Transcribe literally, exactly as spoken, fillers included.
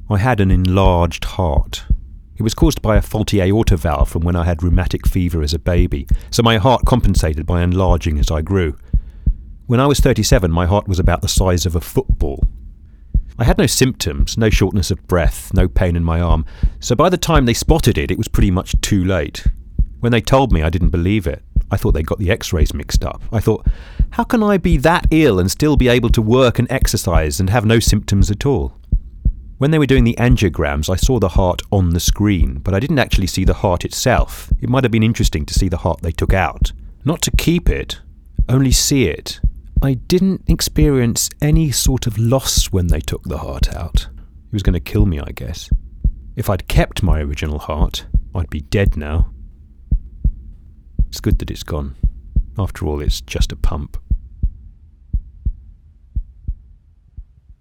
I had an enlarged heart. It was caused by a faulty aorta valve from when I had rheumatic fever as a baby, so my heart compensated by enlarging as I grew. When I was thirty-seven, my heart was about the size of a football. I had no symptoms, no shortness of breath, no pain in my arm, so by the time they spotted it, it was pretty much too late. When they told me, I didn't believe it. I thought they got the x-rays mixed up. I thought, how can I be that ill and still be able to work and exercise and have no symptoms at all? When they were doing the angiograms, I saw the heart on the screen, but I didn't actually see the heart itself. It might have been interesting to see the heart they took out. Not to keep it, only see it. I didn't experience any sort of loss when they took the heart out. It was going to kill me, I guess. If I'd kept my original heart, I'd be dead now. It's good that it's gone. After all, it's just a pump.